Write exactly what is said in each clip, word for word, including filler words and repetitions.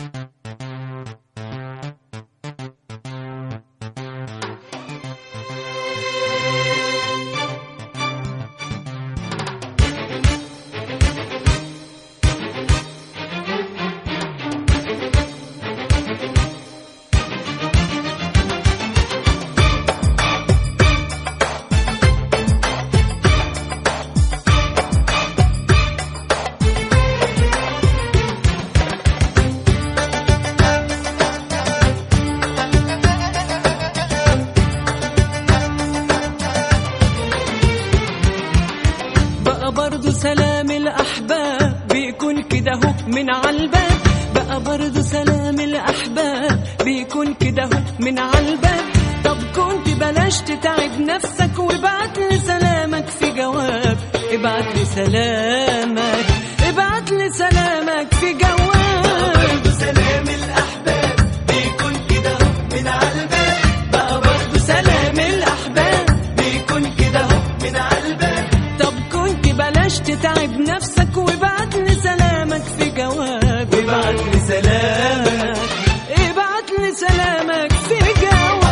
برضو سلام الأحباب بيكون كده هو من عالباب، بقى برضو سلام الأحباب بيكون كده هو من عالباب. طب كنت بلاش تتعب نفسك وابعت لي سلامك في جواب، ابعت لي سلامك، ابعت لي سلامك في جواب. برضو سلام الأحباب بيكون كده هو من عالباب، بقى برضو سلام الأحباب بيكون كده هو من عالباب. طب كنت بلاش تتعب نفسك وابعت لي سلامك في جواب، ابعت لي سلامك، ابعت لي سلامك في جواب.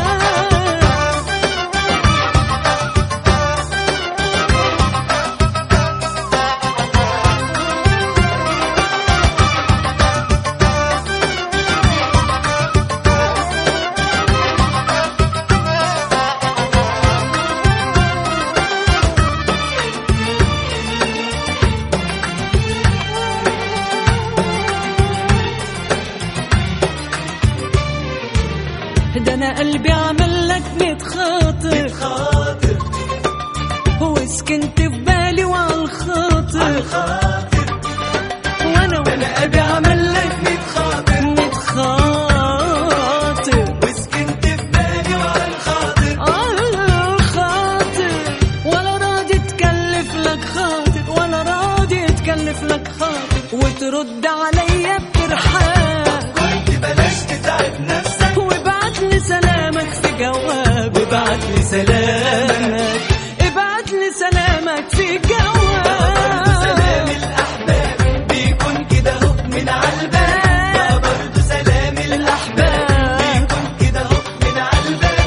ده انا قلبي عمل لك ميت خاطر خاطر وسكنت في بالي وعلى الخاطر، وانا وانا قلبي عمل لك ميت خاطر ميت خاطر وسكنت في بالي وعلى الخاطر، على الخاطر. ولا راضي تكلف لك خاطر، ولا راضي تكلف لك خاطر وترد عليا بترحاب. كنت بلاش تتعب نفسك وابعت لي سلامك في جواب، ابعت لي سلامك، ابعت لي سلامك في جواب. سلام الأحباب بيكون كده هو من عالباب، بقى برضو سلام الأحباب بيكون كده هو من عالباب.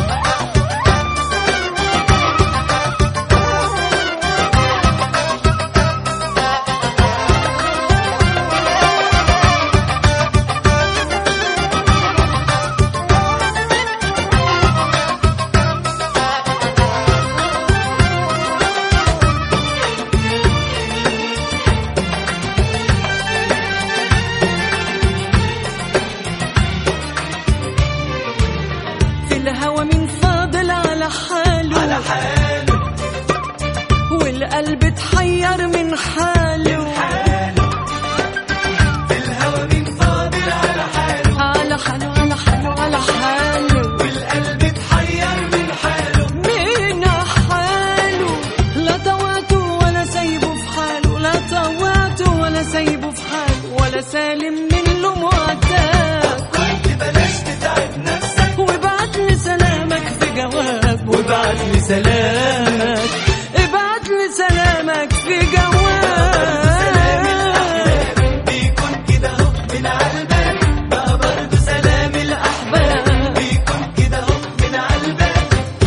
الهوى من فاضل على حاله، على حاله والقلب اتحير من حاله، حاله في الهوى من فاضل على حاله، على حاله على حاله على حاله، والقلب اتحير من حاله، من حاله. لا طوعته ولا سايبه في حاله، لا طوعته ولا سايبه في حاله، ولا سالم من له معتاد. كنت بلاش تتعب نفسك وابعت لي سلامك في جواب، وابعت لي سلامك، ابعت لي سلامك في جواب. سلام الأحباب بيكون كده هو من عالباب، بقى برضو سلام الأحباب بيكون كده هو من عالباب.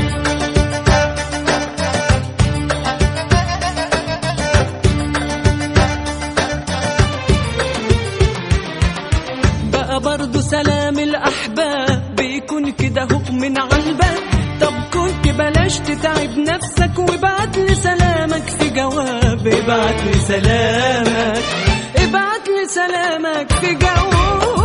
بقى برضو سلام الأحباب بيكون كده هو من عالباب. طب كنت بلاش تتعب نفسك وابعت لي سلامك في جواب، ابعت لي سلامك، ابعت لي سلامك في جواب.